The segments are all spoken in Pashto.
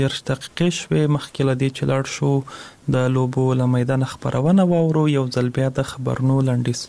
دقیقې شوې مخکې له دې چې لاړ شو د لوبو له میدان خبرونه واورو. یو ځل بیا د خبرونو لنډیز.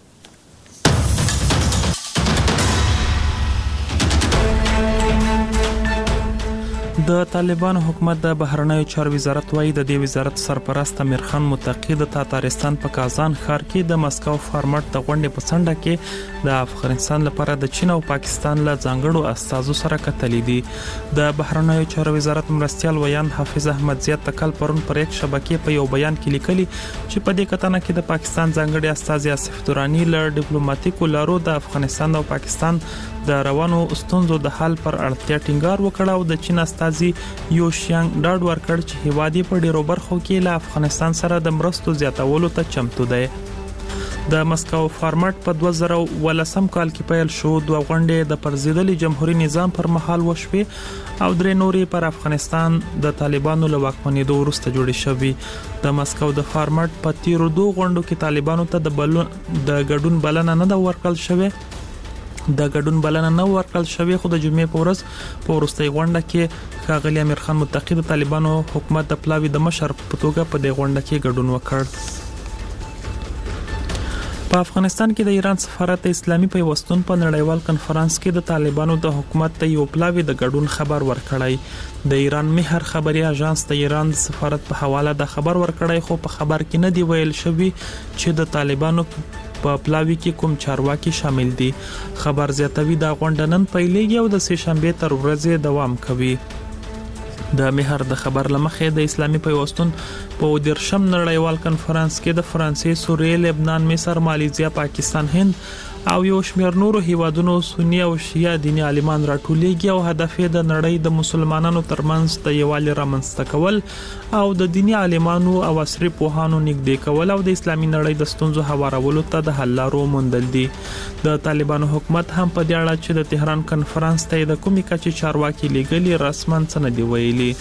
د طالبانو حکومت د بهرنیو چارو وزارت وايي د دې وزارت سرپرست امیر خان متقی د تاتارستان په کازان ښار کې د مسکو فارمټ د غونډې په څنډه کې د افغانستان لپاره د چین او پاکستان له ځانګړو استازو سره کتلې دي. د بهرنیو چارو وزارت مرستيال ویان حافظ احمد زیات تکل پرون پر یک شبکې په یو بیان کې لیکلي چې په دې کتنه کې د پاکستان ځانګړي استاذ آصف دورانی له ډیپلوماټیکو لارو د افغانستان او پاکستان د روانو ستونزو د حل پر اړتیا ټینګار وکړ او د چین استازي یو شیانګ ډاډ ورکړ چې هیواد په ډیرو برخو کې له افغانستان سره د مرستو زیاتولو ته چمتو دی. د مسکو فارمټ په 2013 کال کې پیل شو. دوه غونډې د پرزیدلي جمهوریت نظام پر مهال وشوي او درې نورې پر افغانستان د طالبانو له واکمنېدو وروسته جوړې شوې. د مسکو د فارمټ په تیرو دوه غونډو کې طالبانو ته د ګډون بلنه نه ورکړل شوې. د ګډون بلنه نه ورکړل شوې خو د جمعې په ورځ په وروستۍ غونډه کې ښاغلي امیر خان متقی د طالبانو حکومت د پلاوي د مشر په توګه په دې غونډه کې ګډون وکړ. په افغانستان کې د ایران سفارت اسلامي پیوستون په نړیوال کنفرانس کې د طالبانو د حکومت ته یو پلاوي د ګډون خبر ورکړی. د ایران مهر خبري اژانس د ایران سفارت په حواله د خبر ورکړی خو په خبر کې نه دی ویل شوی چې د طالبانو په پلاوي کې کوم چارواکي شامل دي. خبر زیاتوي د غونډه نن پیلېږي او د سه شنبه تر ورځې دوام کوي. د مهر د خبر لمخې د اسلامي پیوستون په 13م نړیوال کنفرانس کې د فرانسې، سوریې، لبنان، مصر، مالیزیا، پاکستان، هند او یو شمېر نورو هیوادونو سنی او شیعه دیني عالمان راټولېږي او هدف یې د نړۍ د مسلمانانو ترمنځ د یووالي رامنځته کول او د دیني عالمانو او عصري پوهانو نږدې کول او د اسلامي نړۍ د ستونزو هوارولو ته د حل لارو موندل دي. د طالبانو حکومت هم په دې اړه چې د تهران کنفرانس ته د کومې کچې چارواکي لېږلي رسماً څه نه دی ویلي.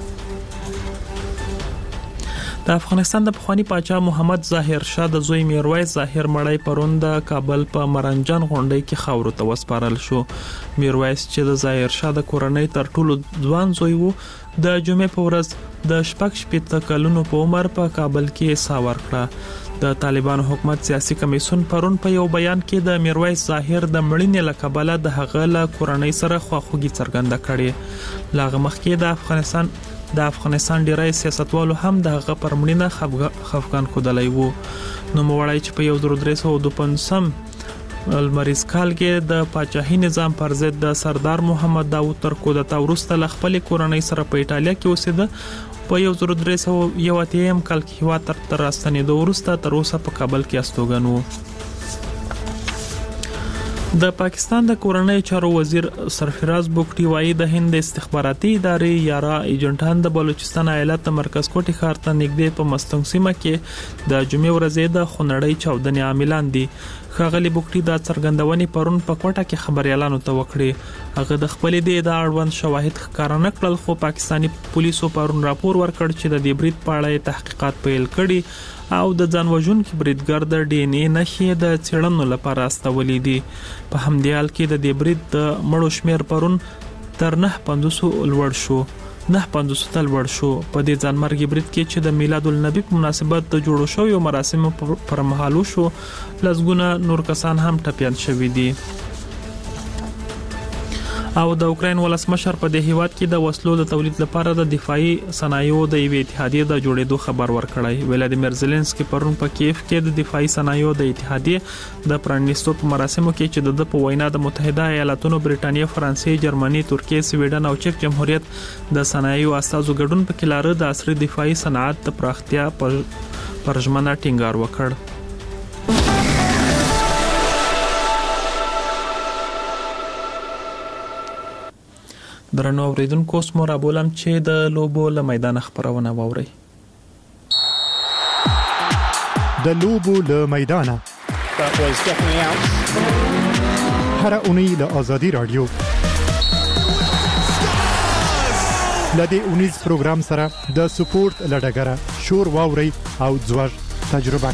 د افغانستان د پخوانی پاچا محمد ظاهر شاه د زوی میرویس ظاهر مړی پرون د کابل په مرنجان غونډۍ کې خاورو ته وسپارل شو. میرویس چې د ظاهر شاه د کورنۍ تر ټولو ځوان زوی وو د جمعې په ورځ د شپږ کلونو په عمر په کابل کې ساه ورکړه. د طالبانو حکومت سیاسي کمیسیون پرون په یو بیان کې د میرویس ظاهر د مړینې له کبله د هغه له کورنۍ سره خواخوږي څرګنده کړې. لاغه مخکې د افغانستان ډیری سیاستوالو هم د هغه پر مړینه خفګان ښودلی وو. نو موړی چې په 1352 المریز کال کې د پاچاهي نظام پر ضد د سردار محمد داوود تر کودتا وروسته له خپل کورنۍ سره په ایټالیا کې اوسېده. په 1381 کال کې هیواد تر راستنېدو وروسته تر اوسه په کابل کې استوګن وو. د پاکستان د کورنۍ چارو وزیر سرفراز بوګټي وایي د هند استخباراتي ادارې یارا ایجنټان د بلوچستان ایالت مرکز کوټي ښار ته نږدې په مستنګ سیمه کې د جمعې ورځې د خونړۍ چاودنې عاملان دي. ښاغلي بوګټي د څرګندونې پرون په کوټه کې خبريالانو ته وکړي. هغه د خپل د ادعا اړوند شواهد ښکاره نه کړل خو پاکستاني پولیسو پرون راپور ورکړ چې د دې برید په اړه تحقیقات پیل کړي او د ځانوژونکي بریدګر د ډي ان اے نښې د څېړنو لپاره استولې دي. په همدې حال کې د دې برید د مړو شمیر پرون تر 950 لوړ شو. په دې ځانمرګي برید کې چې د میلاد النبی په مناسبت د جوړو شویو مراسمو پر مهال شو لږونه نور کسان هم ټپيان شوي دي. او د اوکراین ولسمشر په دې هیواد کې د وسلو د تولید لپاره د دفاعي صنایعو د یوې اتحادیې د جوړېدو خبر ورکړی. ولادیمیر زيلنسکي پرون په کیف کې د دفاعي صنایعو د اتحادیې د پرانیستو په مراسمو کې چې د په وینا د متحده ایالاتونو، برېټانیا، فرانسې، جرمني، ترکیه، سویډن او چک جمهوریت د صنایعو استازو ګډون پکې لاره د عصري دفاعي صنعت د پراختیا پر ژمنه ټینګار وکړ. درنو اوریدونکو اوس مو رابولم چې د لوبو له میدان خبرونه واورئ. د لوبو له میدان هر اونۍ له آزادي رادیو لدې اونیز پروګرام سره د سپورت لډګره شور واوري او ځوړ تجربه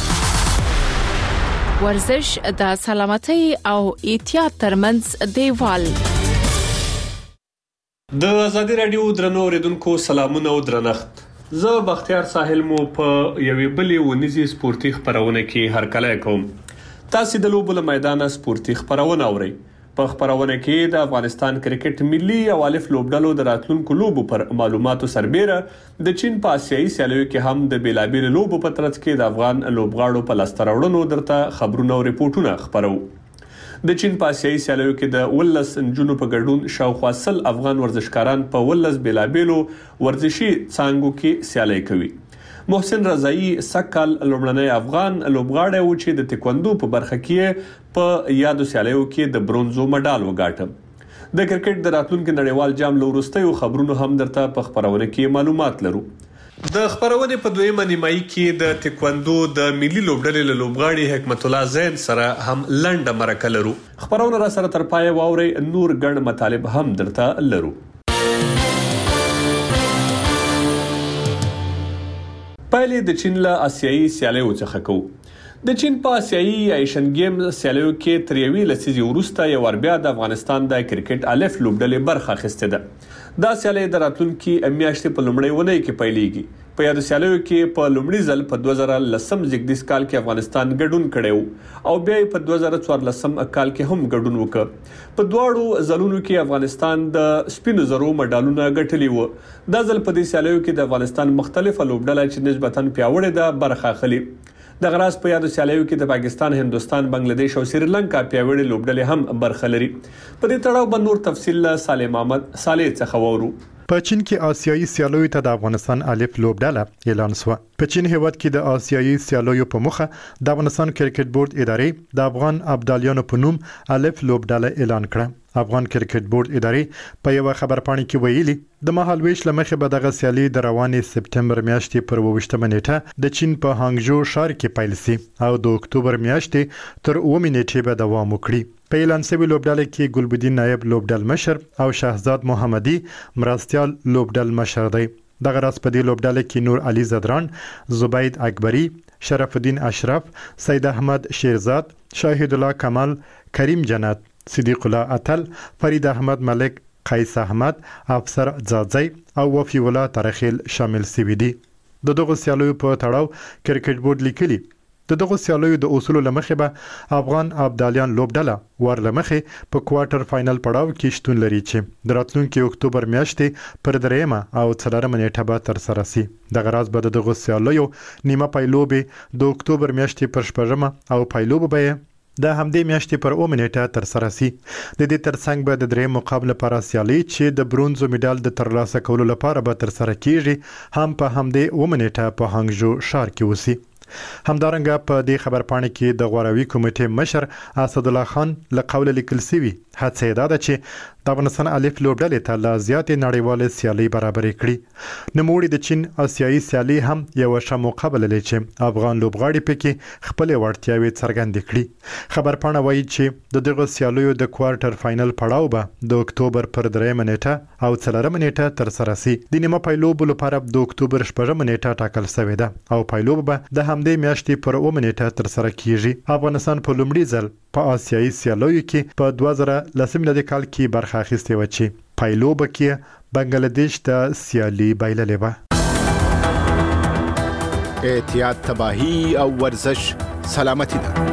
کړئ. ورزش د سلامتۍ او احتیاط ترمنځ دیوال د ازادي رادیو درنو اوریدونکو سلامونه او درنښت. زه بختیار ساحل مو په یوې بلې ونیزي سپورتي خبرونه کې هرکلی کوم. تاسو د لوبو له میدانه سپورتي خبرونه اورئ. په خبرونه کې د افغانستان کرکټ ملي او الف لوبډلو د راتلونکو لوبو پر معلوماتو سربېره د چین په آسیایي سیالیو کې هم د بیلابېلو لوبو په ترڅ کې د افغان لوبغاړو په لاسته راوړنو درته خبرونه او ریپورتونه خبرو. د چین په آسیایي سیالیو کې د 18 نجونو په ګډون شاوخوا 100 افغان ورزشکاران په 18 بیلابېلو ورزشي څانګو کې سیالي کوي. محسن رضایی سکل لومړنی افغان لوبغاړی و چې د تکواندو په برخه کې په یادو سیالیو کې د برونزو مډال وګاټه. د کرکټ د راتلونکي نړیوال جام له وروستیو خبرونو هم درته په خبرونه کې معلومات لرو. د خبرونه په دویمه نیمایي کې د تکواندو د ملي لوبډلې له لوبغاړي حکمت الله زین سره هم لنډه مرکه لرو. خبرونه را سره تر پای واوري، نور ګڼ مطالب هم درته لرو. پایلې د چین له آسیایي سیالیو څخه کوو. د چین په آسیایي ایشن گیم سیالیو کې تر یوې لسیزې وروسته یو ور بیا د افغانستان د کرکټ الف لوبډلې برخه اخیسته ده. دا سیالي د راتلونکي میاشتې په لومړۍ ونې کې پیلېږي. په یاد سیالیو کې په لومړي ځل په 2010 زیږدیز کال کې افغانستان ګډون کړو او بیا په 2014 کال کې هم ګډون وکړ. په دواړو ځلونو کې افغانستان د سپینو زرو مډالونه ګټلي وو. دا ځل په دې سیالیو کې د افغانستان مختلفه لوبډله چې نسبتاً پیاوړې ده برخه اخلي. د غراس په یاد سیالیو کې د پاکستان، هندستان، بنگلاديش او سریلانکا پیاوړې لوبډلې هم برخه لري. په دې تړاو به نور تفصیل له سالم احمد صالح څخه وورو. په چین کې آسیایي سیالیو ته د افغانستان الف لوبډله اعلان شو. په چین هیواد کې د آسیایي سیالیو په مخه د افغانستان کرکټ بورډ ادارې د افغان ابدالیانو په نوم الف لوبډله اعلان کړه. افغان کرکټ بورډ ادارې په یو خبرپاڼه کې ویلي د مهالويش لمخې به دغه سیالي د روانې سپټمبر میاشتې پر 28 نیټه د چین په هانګجو ښار کې پیل شي او د اکتوبر میاشتې تر 9 نیټې به دوام وکړي. په اعلان شوی لوبډله کې ګلبدین نایب لوبډل مشر او شهزاد محمدي مرستيال لوبډل مشر دی. دغه راس په دې لوبډله کې نور علي زدران، زبید اکبری، شرف الدین اشرف، سید احمد شیرزاد، شاهد الله کمال، کریم جنت، صدیق الله اتل، فرید احمد ملک، قیس احمد، افسر زادزی او وفی الله ترخیل شامل شوي دي. دغه سیالیو په تړاو کرکټ بورډ لیکلي د دغه سیالیو د اصول لمخې به افغان ابدالیان لوبډله ور لمخې په کوارټر فائنل پړاو کې شتون لري چې د راتلونکي اکتوبر میاشتې پر 3 او 4 نیټه به تر سره شي. د غراز به دغه سیالیو نیمه پایلوبې د اکتوبر میاشتې پر 4 او پایلوب به د همدې میاشتې پر 9 نیټه تر سره شي. د دې ترڅنګ به د 3 مقابله پر سیالي چې د برونزو میډال د ترلاسه کولو لپاره به تر سره کیږي هم په همدې 9 نیټه په هانګجو ښار کې وسی. همدارنګه په دې خبرپاڼه کې د غوراوي کمیټې مشر اسد الله خان له قوله لیکل شوی هڅه ده چې د افغانستان الف لوبډلې ته لا زیاتې نړیوال سیالي برابرې کړي. نوموړي د چین آسیایي سیالي هم یو ښه موقع بللې چې افغان لوبغاړي پکې خپل وړتیاوې څرګندې کړي. خبرپاڼه وایي چې دغه سیالیو د کوارټر فائنل پړاو به د اکتوبر پر 3 نیټه او 4 نیټه تر سره شي. د نیمه پایلوب لپاره د اکتوبر 4 نیټه ټاکل شوې ده او پایلوب به د همدې میاشتې پر 9 نیټه تر سره کیږي. افغانستان په لومړي ځل په آسیایي سیالیو کې په 2010 کال کې برخه اخیستې و چې پایلوب کې بنگلاديش ته سیالي بایللې و. احتیاط، تباہی او ورزش سلامتی ده.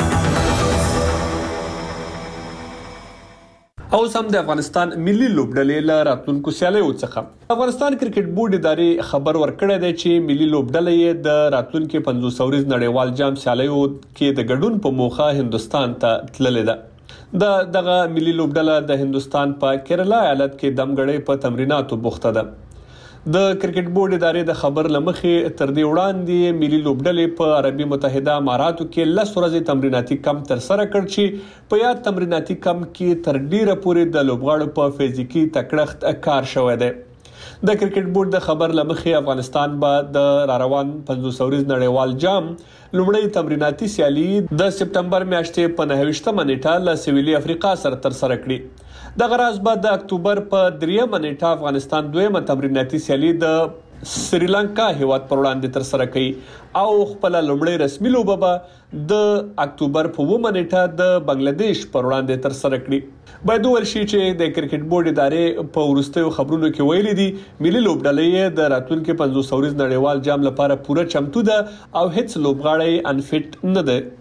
او سم د افغانستان ملي لوبډلې له راتلونکو سیالیو څخه افغانستان کرکټ بورډ ادارې خبر ورکړی دی چې ملي لوبډلې د راتلونکو 500 ورځ نړیوال جام سیالیو کې د ګډون په موخه هندستان ته تللې ده. دغه ملي لوبډله د هندستان په کیرلا ایالت کې دمګړې په تمریناتو بوخته ده. د کرکټ بورډ ادارې د خبر لمخې تر دې وړاندې ملي لوبډلې په عربي متحده اماراتو کې 10 ورځې تمریناتي کم تر سره کړ چې په یاد تمریناتي کم کې تر ډیره پورې د لوبغاړو په فزیکی تکړښت کار شوی دی. د کرکټ بورډ د خبر لمخې افغانستان به د روان 500 ورځ نړیوال جام لومړی تمریناتي سیالي د سپټمبر میاشتې په 29 نیټه له سویلي افریقا سره تر سره کړي. د غراز بعد د اکتوبر په 3 نیټه افغانستان دویمه تمریناتي سیالي د سریلانکا هیواد پر وړاندې تر سره کوي او خپل لومړی رسمي لوبه به د اکتوبر په 9 نیټه د بنگلاديش پر وړاندې تر سره کړي. باید ورشي چې د کرکټ بورډ ادارې په ورستیو خبرونو کې ویلي دي ملي لوبډلې د راتلونکو 500 ورځ نړیوال جام لپاره پوره چمتو ده او هیڅ لوبغاړی انفټ نه ده.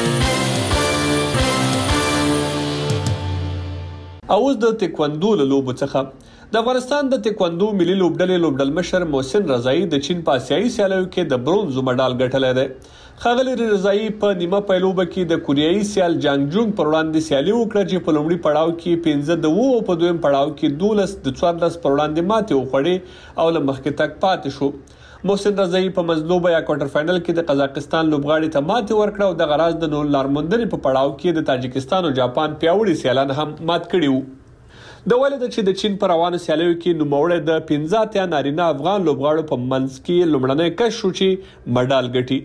اوس د تکواندو له لوبو څخه د افغانستان د تکواندو ملي لوبډلې لوبډلمشر محسن رضایی د چین په آسیایي سیالیو کې د برونز مډال ګټلی دی. ښاغلي رضایی په نیمه پیلوبه کې د کوریایي سیال جانګ جونګ پر وړاندې سیالي وکړه چې په لومړي پړاو کې 15 او په دویم پړاو کې 12 د 14 پر وړاندې ماتې وخوړې او له مخکې تک پاتې شو. محسن رضایی په مزلوبه یا کوارټر فائنل کې د قزاقستان لوبغاړي ته ماتې ورکړه او د غراز د لارموندنې په پړاو کې د تاجکستان او جاپان پیاوړي سیالان هم مات کړي وو. د ولید چې د چین پر روانو سیالیو کې نوموړی د 15 نارینه افغان لوبغاړو په منځ کې لومړنی کس شو چې مډال ګټي.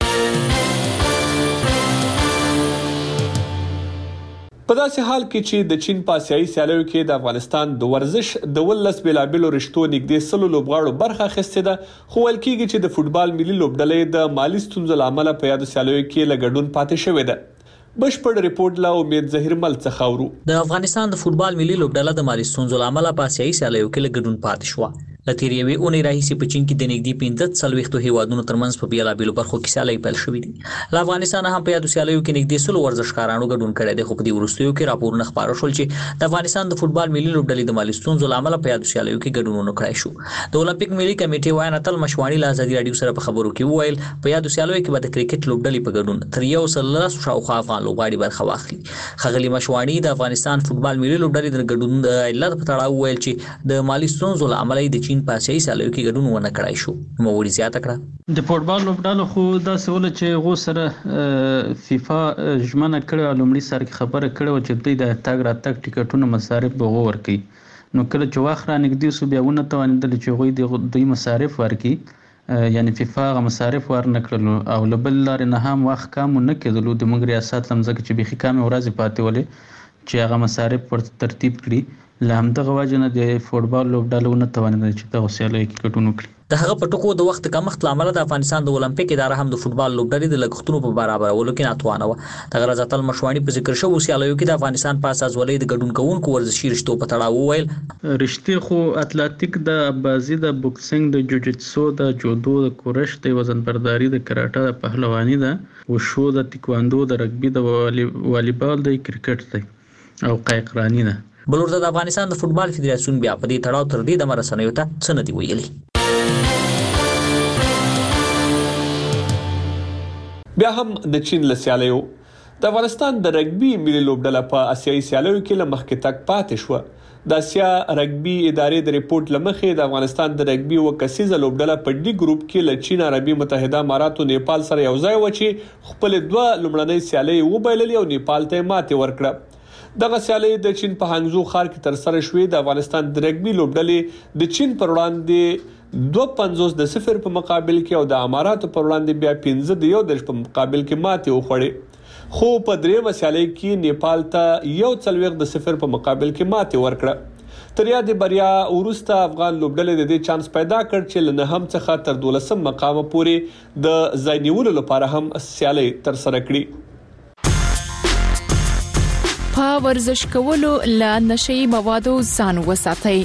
په داسې حال کې چې د چین په آسیایي سیالیو کې د افغانستان د ورزش د 12 بېلابېلو رشتو نږدې 100 لوبغاړو برخه اخیستې ده، خو ویل کېږي چې د فوټبال ملي لوبډلې د مالي ستونزو له امله په یادو سیالیو کې له ګډون پاتې شوې ده. بشپړ ریپورت لا امید ظهیر مل څخه اورو. د افغانستان د فوټبال ملي لوبډله د مالي ستونزو له امله په آسیایي سیالیو کې له ګډون پاتې شوه. له تېرې یوې اونۍ راهیسې په چین کې د نږدې 15 هیوادونو ترمنځ په بېلابېلو برخو کې سیالۍ پیل شوې دي. له افغانستان هم په یادو سیالیو کې نږدې 100 ورزشکارانو ګډون کړی دی، خو په دې وروستیو کې راپورونه خپاره شول چې د افغانستان د فوټبال ملي لوبډلې د مالي ستونزو له امله په یادو سیالیو کې ګډون ونه کړای شو. د اولمپیک ملي کمیټې وایي اتل مشوانی له ازادي راډیو سره په خبرو کې وویل په یادو سیالیو کې به د کرکټ لوبډلې په ګډون تر 110 شاوخوا افغان لوبغاړي برخه واخلي. ښاغلي مشوانی د افغانستان فوټبال ملي لوبډلې د ګډون د علت په تړاو ویل چې د مالي ستونزو له امله د چین په آسیایي سیالیو کې ګډون ونه کړای شو. نوموړي زیاته کړه د فوټبال لوبډلو خو داسې ول چې غو سره فیفا ژمنه کړې او لومړي سر کې خبره کړې چې دوی د تاګ راتګ ټیکټونو مصارف به ورکړي. نو کله چې واخ را نږدې سو بیا ونه توانیدل چې دوی مصارف ورکړي، یعنی فیفا غو مصارف ورنکړل او لبل لار نه هم واخ کم نه کېدلو. د موږ ریاست لمزه چې بيخي کم ورځ پاتې ولې چې هغه مصارف پر ترتیب کړي. لامدغه واجنه د فوټبال لوبډلو نه توانیدل چې د سیالیو کې ګډون وکړي. د هغه په ټکو د وخت کمښت لامل د افغانستان د اولمپیک اداره هم د فوټبال لوبډلې د لګښتونو په برابرولو کې ناتوانه و. د غرض اتل مشوانی په ذکر شوو سیالیو کې د افغانستان په اساس ولې د ګډون کوونکو ورزشي رشتو په تړاو وویل رښتې خو اتلټیک د بازي د بوکسینګ د جوجیتسو د جودو د کورش د وزن برداري د کراټه د پهلواني د وشو د تکواندو د رګبي د والیبال د کرکټ دی او قایقرانی ده. بلورته د افغانستان د فوټبال فدراسیون بیا په دې تړاو تر دې د مرسنیو ته څه نه دی ویلي. بیا هم د چین له سیالیو د افغانستان د رګبي ملي لوبډله په آسیایي سیالیو کې له مخکې تک پاتې شوه. د آسیا رګبي ادارې د ریپورت لمخې د افغانستان د رګبي او کسیزه لوبډله په ډي ګروپ کې له چین، عربي متحده امارات او نیپال سره یو ځای و چې خپل دوه لومړنۍ سیالۍ وبایللې او نیپال ته ماتې ورکړه. دغه سیالۍ د چین په هانګزو ښار کې تر سره شوې. د افغانستان د رګبي لوبډلې د چین پر وړاندې 2-50 په مقابل کې او د اماراتو پر وړاندې بیا 15-1 په مقابل کې ماتې وخوړې، خو په دریمه سیالۍ کې نیپال ته 1-0 په مقابل کې ماتې ورکړه. تر یادې بریا وروسته افغان لوبډلې د دې چانس پیدا کړ چې له 9 څخه تر 12 مقام پورې د ځای نیولو لپاره هم سیالۍ تر سره کړي. په ورزش کولو له نشئی موادو ځان وساتئ.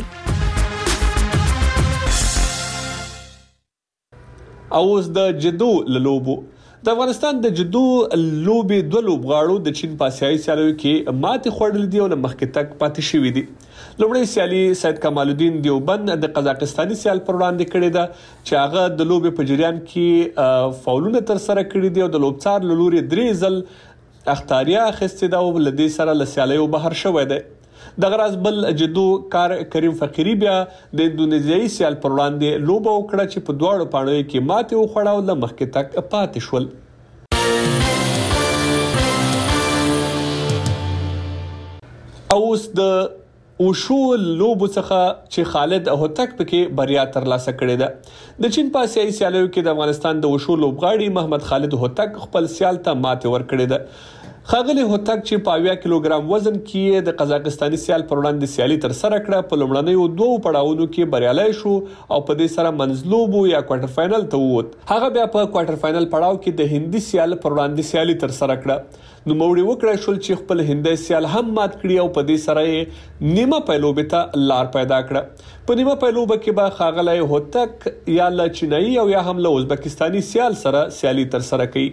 اوس د جدو لوبو د افغانستان د جدو لوبي دوه لوبغاړو د چین په آسیایي سیالیو کې ماتې خوړلې دي او له مخکې تک پاتې شوي دي. لومړی سیالي سید کمال الدین دیوبند د قزاقستاني سیال پر وړاندې کړې ده چې هغه د لوبي په جریان کې فاولونه تر سره کړي دي او د لوبڅار له لوري 3 ځل اختیاریا اخیستې ده او له دې سره له سیالیو بهر شوی دی. د غراز بل جدو کار کریم فقیری بیا د اندونیزیایي سیال پر وړاندې لوبه وکړه چې په دواړو پاڼو کې ماتې وخوړه او له مخکې تک پاتې شول. اوس د وشو لوبو څخه چې خالد هوتک پکې بریا ترلاسه کړې ده. د چین په آسیایي سیالیو کې د افغانستان د وشو لوبغاړي محمد خالد هوتک خپل سیال ته ماتې ورکړې ده. ښاغلي هوتک چې په 80 کیلوګرام وزن کې د قزاقستاني سیال پر وړاندې سیالي تر سره کړه په لومړنیو 2 پړاوونو کې بریالي شو او په دې سره منځلوب یا کوارټر فائنل ته ووت. هغه بیا په کوارټر فائنل پړاو کې د هندي سیال پر وړاندې سیالي تر سره کړه. نو موړي وکړای شول چې خپل هندي سیال هم مات کړي او په دې سره نیمه پایلوبه ته لار پیدا کړه. په نیمه پایلوبه کې به ښاغلي هوتک یا له چینایي او یا هم له ازبکستاني سیال سره سیالي تر سره کوي.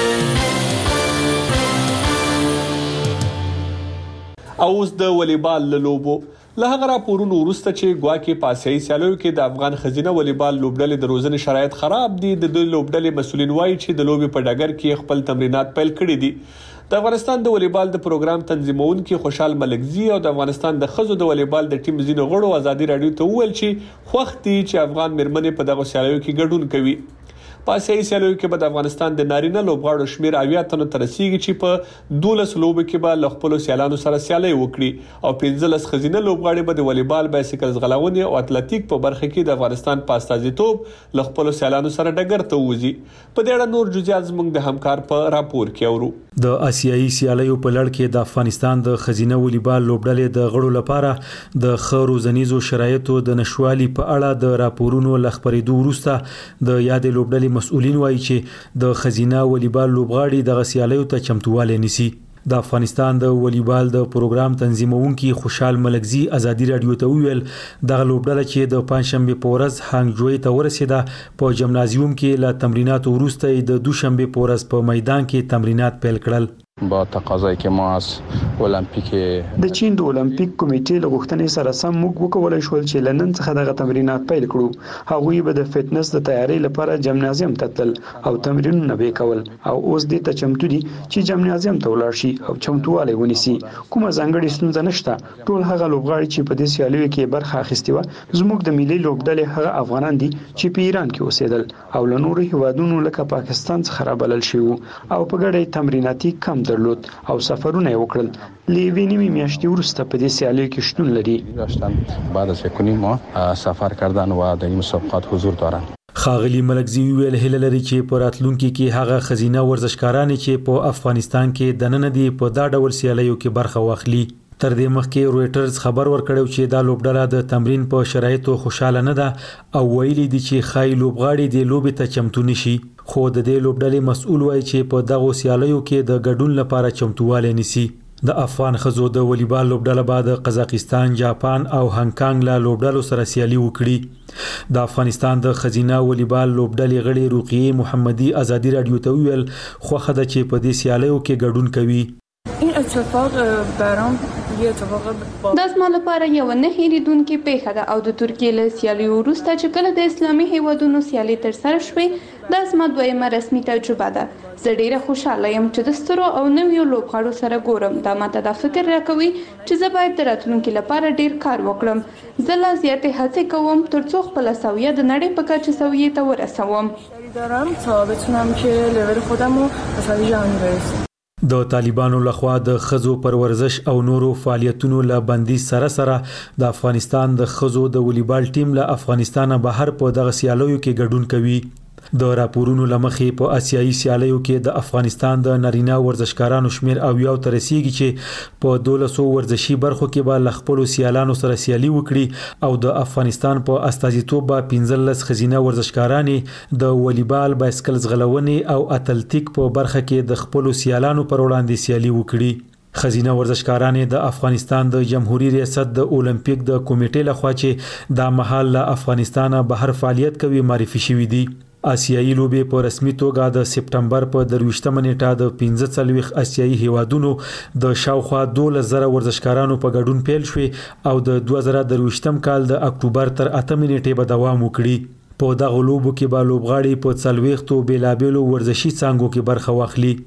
اوس د والیبال لوبو له هغه راپورونو وروسته چې ګواکې په آسیایي سیالیو کې د افغان ښځینه والیبال لوبډلې د روزنې شرایط خراب دي. د لوبډلې مسولین وایي چې د لوبې په ډګر کې خپل تمرینات پیل کړي دي. د افغانستان د والیبال د پروګرام تنظیمونکو خوشحال ملکزی او د افغانستان د ښځو د والیبال د ټیم ځینو غړو ازادي رادیو ته وویل چې خوښ دي چې افغان مېرمنې په دغه سیالیو کې ګډون کوي. په آسیایي سیالیو کې به د افغانستان د نارینه لوبغاړو شمیر 80 تنو ته رسیږي چې په 12 لوبو کې به له خپل سیالانو سره سیالي وکړي او 15 ښځینه لوبغاړي به د والیبال، بایسیکل ځغلونې او اتلټیک په برخه کې د افغانستان په استازیتوب له خپل سیالانو سره ډګر ته وځي. په دې اړه نور جزئیات زموږ د همکار په راپور کې اورو. د آسیایي سیالیو په لړ کې د افغانستان د ښځینه والیبال لوبډلې د غړو لپاره د ښه روزنیزو شرایطو د نشوالي په اړه د راپورونو لخبرېدو وروسته د یاد لوبډلې مسؤلین وایي چې د ښځینه والیبال لوبغاړي د سیالیو ته چمتووالی نیسي. د افغانستان د والیبال د پروګرام تنظیمونکو خوشحال ملکزی ازادي رادیو ته ویل د لوبډله چې د پنځشنبه په ورځ هانګجوی ته ورسېده په جمنازیوم کې له تمریناتو وروسته د دوشنبه په ورځ په میدان کې تمرینات پیل کړل. با تقاضایی که ما از المپیک د چین د المپیک کمیټې له غوښتنې سره سم موږ وکولای شو چې لنن څخه دغه تمرینات پیل کړو. هغوی به د فټنس د تیاری لپاره جمنازیم ته تلل او تمرینونه به کول او اوس دې ته چمتو دي چې جمنازیم ته ولاړ شي او چمتووالی ونیسي. کومه ځانګړې ستونزه نشته. ټول هغه لوبغاړي چې په دې سیالیو کې برخه اخیستې و زموږ د ملي لوبډلې هغه افغانان دي چې په ایران کې اوسېدل او له نورو هیوادونو لکه پاکستان څخه رابلل شوي او په ګډه تمریناتي کم درلود او سفرونه وکړل. لیوی نیمه میاشتې وروسته په دې سیالیو کې شتون لري. داشتن بعد از 1 ماه سفر کردن و در این مسابقات حضور دارن. ښاغلي ملکزی ویل هیله لري چې په راتلونکي کې هغه ښځینه ورزشکاران چې په افغانستان کې دننه دي په دا ډول سیالیو کې برخه واخلي. تر دې مخکې رويټرز خبر ورکړو چې دا لوبډله د تمرین په شرایطو خوشاله نه ده او ویلي دي چې خای لوبغاړي د لوبې ته چمتو نشي. خو د دې لوبډلې مسؤل وایي چې په دغه سیالیو کې د ګډون لپاره چمتووالی نیسي. د افغان ښځو د والیبال لوبډله بعد قزاقستان، جاپان او هانګ کانګ له لوبډلو سره سیالي وکړي. د افغانستان د ښځینه والیبال لوبډلې غړي رقیه محمدي ازادي رادیو ته ویل خوښه ده چې په دې سیالیو کې ګډون کوي. این اتفاق برام یه اتفاق دا زما لپاره یو نه هېریدونکې پیښه ده او د ترکیې له سیالیو وروسته چې کله د اسلامي هیوادونو سیالي ترسره شوې دا زما دویمه رسمي تجربه ده. زه ډیره خوشاله یم چې د سترو او نویو لوبغاړو سره ګورم. دا ماته دا فکر راکوي چې زه باید د راتلونکي لپاره ډیر کار وکړم. زه لا زیاتې هڅې کوم ترڅو خپل سویه د نړۍ په کچه سویې ته ورسوم. دارم تا بتونم که لول خودم رو به سویه جهانی برسونم. د طالبانو لخوا د ښځو پر ورزش او نورو فعالیتونو له بندیز سره د افغانستان د ښځو د والیبال ټیم له افغانستان بهر په دغه سیالیو کې ګډون کوي. د راپورونو لمخې په آسیایي سیالیو کې د افغانستان د نارینه ورزشکارانو شمیر او یو تر رسیدي چې په 1200 ورزشي برخو کې به ل خپل سیالانو سره سیالي وکړي او د افغانستان په استازیتوب به 15 ښځینه ورزشکارانې د والیبال، بایسکل ځغلونې او اتلټیک په برخه کې د خپل سیالانو پر وړاندې سیالي وکړي. ښځینه ورزشکارانې د افغانستان د جمهوریت ریاست د اولمپیک د کمیټې لخوا چې د مهال له افغانستان بهر فعالیت کوي معرفي شوې دي. آسیایي لوبې په رسمي توګه د سپټمبر په 23 نیټه د 15 آسیایي هیوادونو د شاوخوا 12,000 ورزشکارانو په ګډون پیل شوې او د 2023 کال د اکتوبر تر 8 نیټې به دوام وکړي. په دغه لوبو کې به لوبغاړي په 40 بیلابېلو ورزشي څانګو کې برخه واخلي.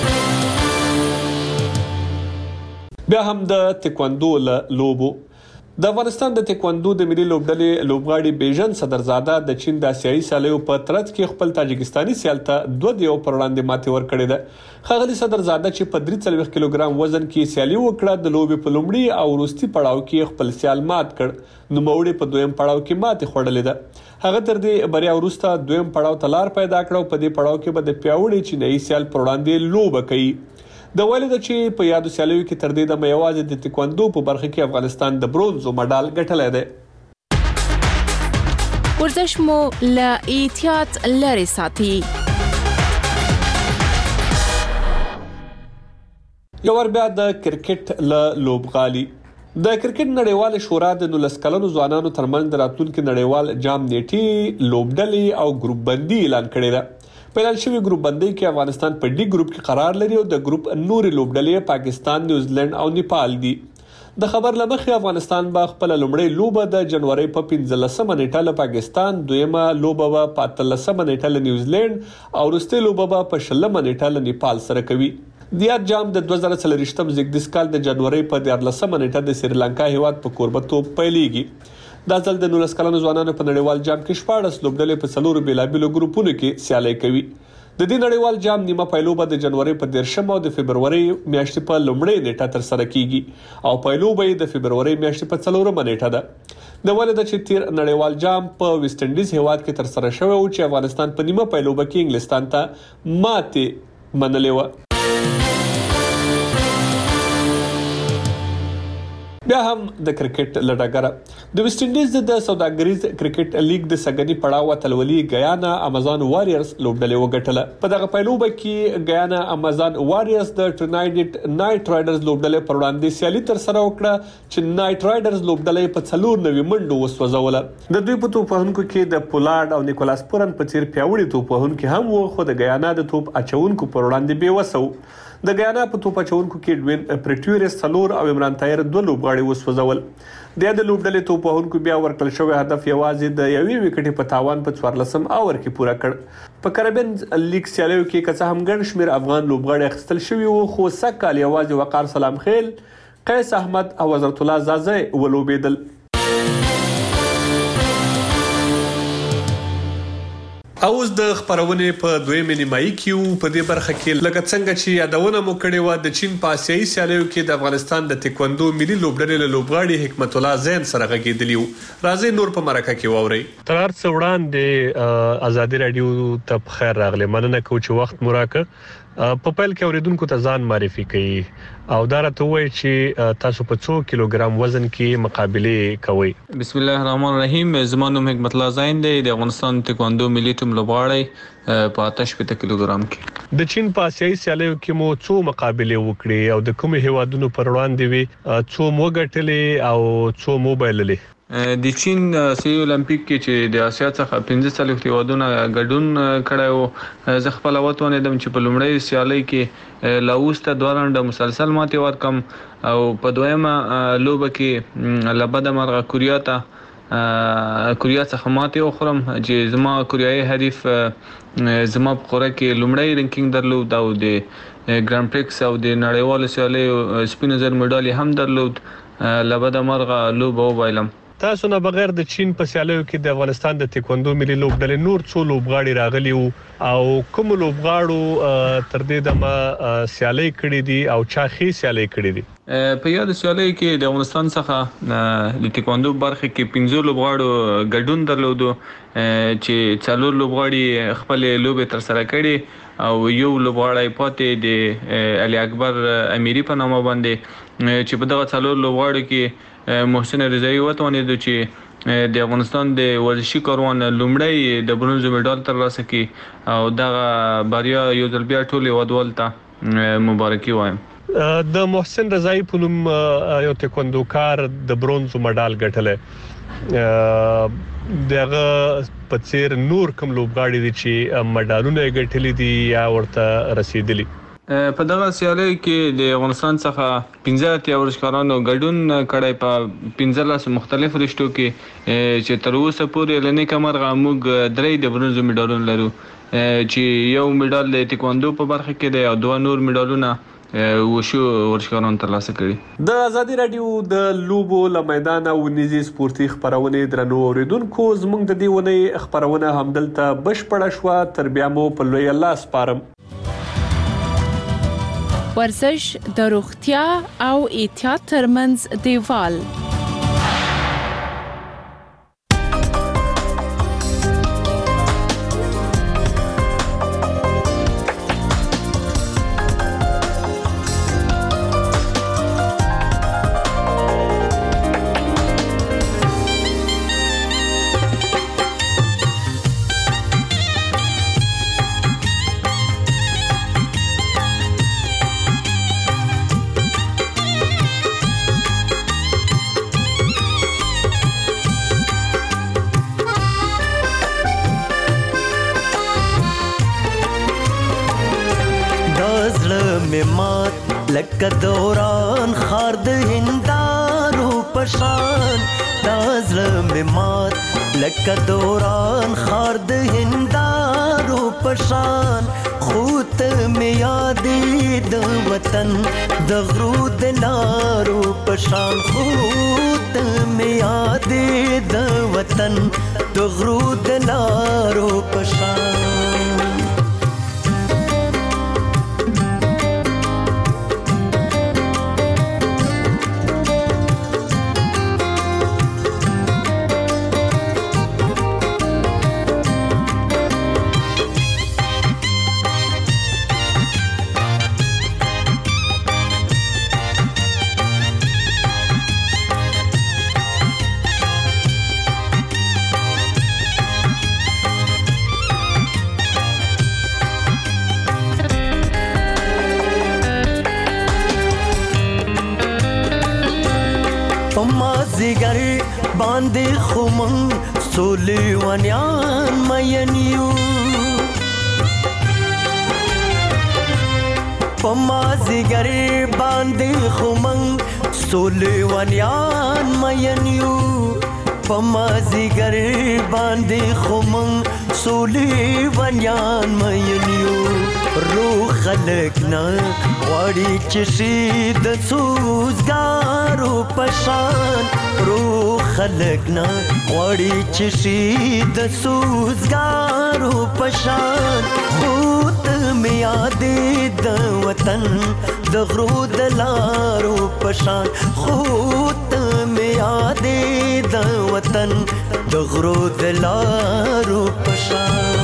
بیا هم د تکواندو لوبو د افغانستان د تکواندو د ملي لوبډلې لوبغاړي بیژن صدرزاده د چین د آسیایي سیالیو په ترڅ کې خپل تاجکستاني سیال ته 2-1 پر وړاندې ماتې ورکړې ده. ښاغلي صدرزاده چې په 43 کیلوګرام وزن کې سیالي وکړه د لوبې په لومړي او وروستي پړاو کې خپل سیال مات کړ، نو موړي په دویم پړاو کې ماتې خوړلې ده. هغه تر دې بریا وروسته دویم پړاو ته لار پیدا کړ او په دې پړاو کې به د پیاوړي چینایي سیال پر وړاندې لوبه کوي. د والد چې په یادو سیالیو کې تر دې د میوازې د تکواندو په برخه کې افغانستان د برونزو مډال ګټلی دی. ورزش مو له احتیاط لري ساتي. یو ور بیا د کرکټ له لوبغالي د کرکټ نړیوال شورا د 19 کلنو ځوانانو ترمنځ د راتلونکي نړیوال جام نیټي لوبډلې او ګروپ بندي اعلان کړی دی. په اعلان شوی ګروپ بندي کې افغانستان په ډي ګروپ کې قرار لري او د ګروپ نوري لوبډلې پاکستان، نیوزیلند او نیپال دي. د خبر لمخې افغانستان به خپل لومړی لوبه د جنوري په 15 نیټه له پاکستان، دویمه لوبه به په 13 نیټه له نیوزیلند او وروستۍ لوبه به په 16 نیټه له نیپال سره کوي. د یاد جام د 2023م زیږدیز کال د جنوري په 14 نیټه د سریلانکا هیواد په کوربتوب پیلېږي. دا ځل د 19 کلنو ځوانانو په نړیوال جام کې 14 لوبډلې په 4 بیلابیلو ګروپونو کې سیالي کوي. د دې نړیوال جام نیمه پایلوبه د جنوري په 13 او د فبرवरी میاشتې په لومړۍ نیټه تر سره کیږي او پایلوبه د فبرवरी میاشتې په 4 نیټه ده. د ولید چې تیر نړیوال جام په ویسټ انډیز هیواد کې تر سره شوی او چې افغانستان په نیمه پایلوبه کې انګلستان ته ماتې منلې و. بیا هم د کرکټ لډاګره د ویسټ انډیز د سوداګریز کرکټ لیګ د سګنی پړاو اتلولي غیانا امازون واريرز لوبډلې وګټله. په دغه پایلوبه کې غیانا امازون واريرز د ټرینایډ نایټ رایډرز لوبډلې پر وړاندې سیالي تر سره وکړه چې نایټ رایډرز لوبډلې په 4 منډو وسوځوله. د دوی په توپ وهونکو کې د پولارد او نیکولاس پورن په څیر پیاوړي توپ وهونکو هم وو، خو د غیانا د توپ اچونکو پر وړاندې بې وسو. د غیانا په توپ اچونکو کې ډوین پریټوریس 4 او عمران طاهر 2 لوبغاړي وسوځول. د لوبډلې توپ وهونکو بیا ورکړل شوی هدف یوازې د یوې وکټې په تاوان په 14 اور کې پوره کړ. په کریبین لیګ سیالیو کې که هم ګڼ شمیر افغان لوبغاړي اخیستل شوي وو، خو سکهال یوازې وقار سلام خیل، قیس احمد او حضرت الله زازه ولوبېدل. اوس د خبرونه په دویمه نیمایي کې په دې برخه کې لکه څنګه چې یادونه مو کړې و د چین په آسیایي سیالیو کې د افغانستان د تکواندو ملي لوبډلې له لوبغاړي حکمت الله زین سره غږیدلی و. راځي نور په مرکه کې ووري. تر څو وړاندې آزادي رادیو ته خیر راغلی، مننه کوم چې وخت مو راکړ. په پیل کې اوریدونکو ته ځان معرفي کړئ او دا راته وایي چې تاسو په څو کیلوګرام وزن کې مقابله کوئ. بسم الله الرحمن الرحیم. زما نوم حکمت الله زین دی، د افغانستان تکواندو ملي ټیم لوبغاړی په 58 کیلوګرام کې. د چین په آسیایي سیالیو کې مو څو مقابله وکړې او د کوم هیوادونو پر وړاندې وي، څو مو ګټلې او څو مو بایللې؟ د چین آسیایي اولمپیک کې چې د آسیا څخه 15 هیوادونه ګډون کړی و، زه خپل وتوانیدم چې په لومړۍ سیالي کې لاوس ته 2 رانډه مسلسل ماتې ورکم او په دویمه لوبه کې لبد مرغه کوریا څخه ماتې وخورم چې زما کوریایي حریف زما په خوره کې لومړی رینکینګ درلود او د ګران پریکس او د نړیوالو سیالیو سپینزر میډال هم درلود. لبد مرغه لوبه وبایلم. تاسو نه بغیر د چین په سیالیو کې د افغانستان د تکواندو ملي لوبډلې نور څو لوبغاړي راغلي وو او کوم لوبغاړو تر دې دمه سیالي کړې دي او چا خې سیالي کړې دي؟ په یاد سیالي کې د افغانستان څخه د تکواندو برخه کې 15 لوبغاړو ګډون درلودو چې 4 لوبغاړي خپل لوبه تر سره کړې او یو لوبغاړی پاتې د علي اکبر امیری په نامه باندې چې په دغه 4 لوبغاړو کې محسن رضایی وتوانید چې د افغانستان د ورزشي کاروان لومړی د برونز میډال ترلاسه کړي او دغه بریا یو ځل بیا ټول هیوادوال ته مبارکي وایم. د محسن رضایی په نوم یو تکواندوکار د برونز میډال ګټلی، دغه په څیر نور کوم لوبغاړي دي چې میډالونه ګټلي دي یا ورته رسیدلي؟ په دغه سیالي کې د افغانستان څخه 15 ورزشکارانو ګډون کړی په 15 مختلف رشتو کې چې تر اوسه پورې لنی کمرغه موږ 3 د برونز میډالونه لرو چې یو میډال د تکواندو په برخه کې دی او 2 نور میډالونه وشو ورزشکارانو ترلاسه کړي. د ازادي رادیو د لوبو له میدان ونیزي سپورتي خبرونه درنو اوریدونکو زموږ د دې ونې خبرونه همدلته بشپړه شو. تر بیا مو په لوی الله سپارم. ورزش د روغتیا او احتیاط ترمنځ دیوال. لکه دوران خار د هندارو پشان تازله می مات لکه دوران خار د هندارو پشان خوت می یادې د وطن د غرو د لارو پشان خوت می یادې د وطن د غرو د لارو پشان. زیگر باندې خمن سولې ونیان مینیو پما زیگر باندې خمن سولې ونیان مینیو پما زیگر باندې خمن سولې ونیان مینیو روح خلقنا غواړي چې شي د سوزګارو پشان روح خلقنا غواړي چې شي د سوزګارو پشان خوت می یادې د وطن د غرو د لارو پشان خوت می یادې د وطن د غرو د لارو پشان.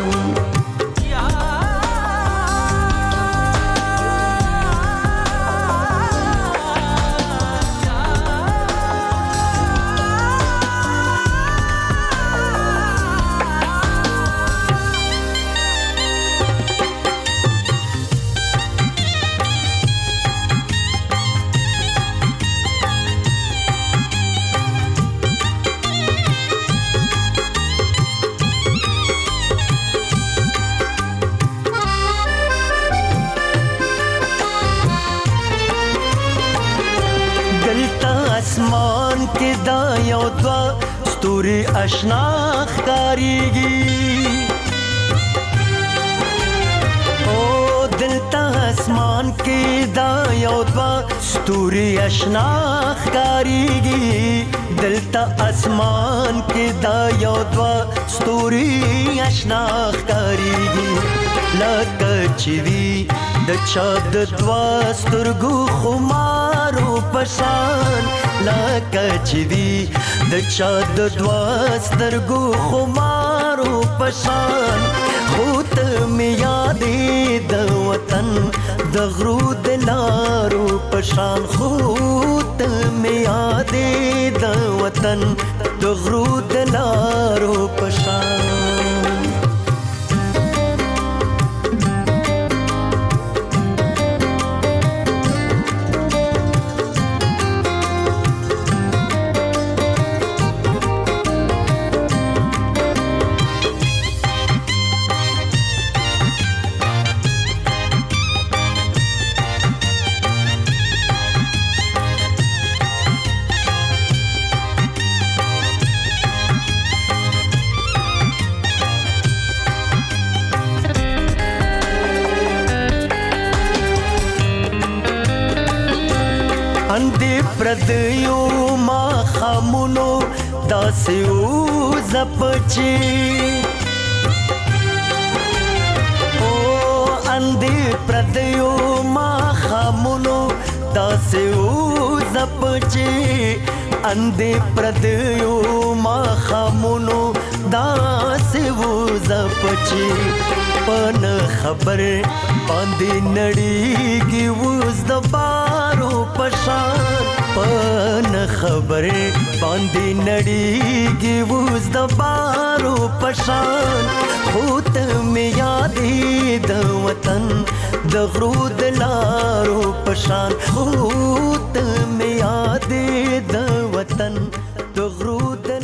اسمان کې دا یو دوا ستوري آشنا ښکاریږي او دلته اسمان کې دا یو دوا ستوري آشنا ښکاریږي دلته اسمان کې دا یو دوا ستوري آشنا ښکاریږي لکه چې وي د چا د دوا سترګو خمارو پشان لکه چې وي د چا د دوا سترګو خمارو پشان خوت می یادې د وطن د غرو د لارو پشان خوت می یادې د وطن د غرو د لارو پشان. پردیو ما خامونو داسې وځپچې اندې پردیو ما خامونو داسې وځپچې اندې پردیو ما خامونو داسې وځپچې پن خبر باندې نړیږي اوس د بارو پشان پن خبر باندې نړیږي اوس د بارو پشان خو ته مې یادې د وطن د غرو د لارو پشان خو ته مې یادې د وطن د غرو د